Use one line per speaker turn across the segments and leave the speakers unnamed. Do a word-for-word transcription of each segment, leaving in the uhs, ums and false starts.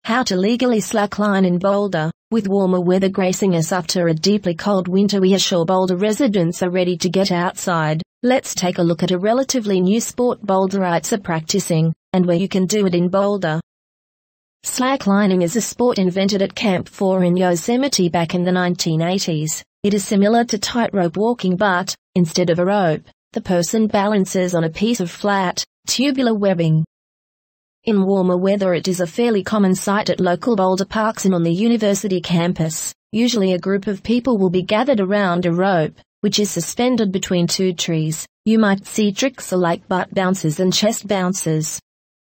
How to legally slackline in Boulder. With warmer weather gracing us after a deeply cold winter, we are sure Boulder residents are ready to get outside. Let's take a look at a relatively new sport Boulderites are practicing, and where you can do it in Boulder. Slacklining is a sport invented at Camp four in Yosemite back in the nineteen eighties. It is similar to tightrope walking, but, instead of a rope, the person balances on a piece of flat, tubular webbing. In warmer weather it is a fairly common sight at local Boulder parks and on the university campus. Usually a group of people will be gathered around a rope, which is suspended between two trees. You might see tricks like butt bounces and chest bounces.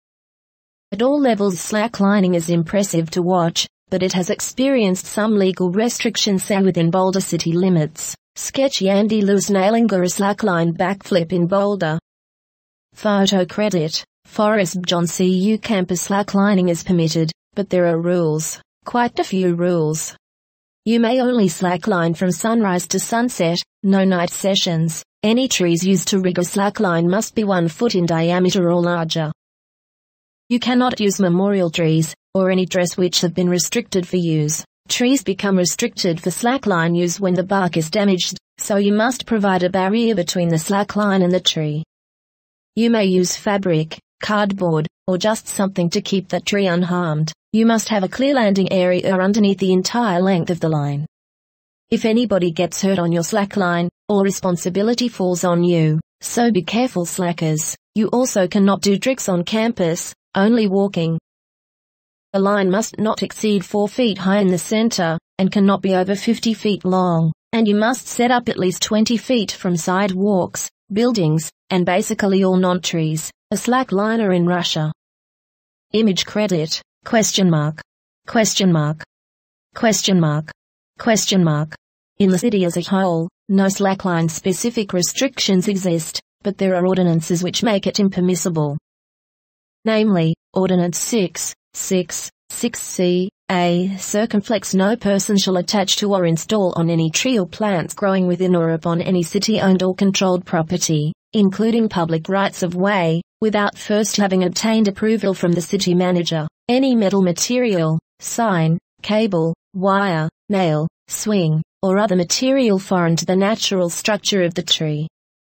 At all levels slacklining is impressive to watch, but it has experienced some legal restrictions, say within Boulder city limits. Sketchy Andy Lewis nailing a slackline backflip in Boulder. Photo credit. Forrest John C U campus slacklining is permitted, but there are rules, quite a few rules. You may only slackline from sunrise to sunset, no night sessions. Any trees used to rig a slackline must be one foot in diameter or larger. You cannot use memorial trees, or any trees which have been restricted for use. Trees become restricted for slackline use when the bark is damaged, so you must provide a barrier between the slackline and the tree. You may use fabric, cardboard, or just something to keep that tree unharmed. You must have a clear landing area underneath the entire length of the line. If anybody gets hurt on your slackline, all responsibility falls on you, so be careful slackers. You also cannot do tricks on campus, only walking. The line must not exceed four feet high in the center, and cannot be over fifty feet long, and you must set up at least twenty feet from sidewalks, buildings, and basically all non-trees. A slackliner in Russia. Image credit, question mark, question mark, question mark, question mark. In the city as a whole, no slackline specific restrictions exist, but there are ordinances which make it impermissible. Namely, Ordinance six, six, six C, A. Circumflex: no person shall attach to or install on any tree or plants growing within or upon any city-owned or controlled property, including public rights-of-way, without first having obtained approval from the city manager, any metal material, sign, cable, wire, nail, swing, or other material foreign to the natural structure of the tree.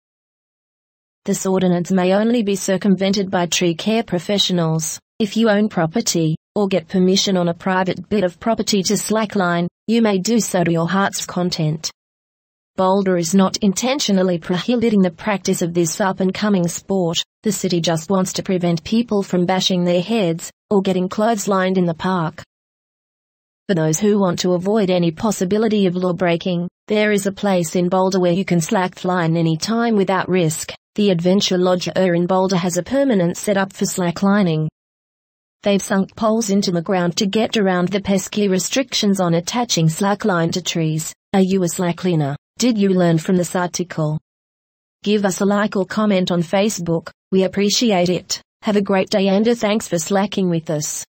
This ordinance may only be circumvented by tree care professionals. If you own property, or get permission on a private bit of property to slackline, you may do so to your heart's content. Boulder is not intentionally prohibiting the practice of this up-and-coming sport. The city just wants to prevent people from bashing their heads, or getting clotheslined in the park. For those who want to avoid any possibility of law breaking, there is a place in Boulder where you can slackline any time without risk. The Adventure Lodge in Boulder has a permanent setup for slacklining. They've sunk poles into the ground to get around the pesky restrictions on attaching slackline to trees. Are you a slackliner? Did you learn from this article? Give us a like or comment on Facebook, we appreciate it. Have a great day and thanks for slacking with us.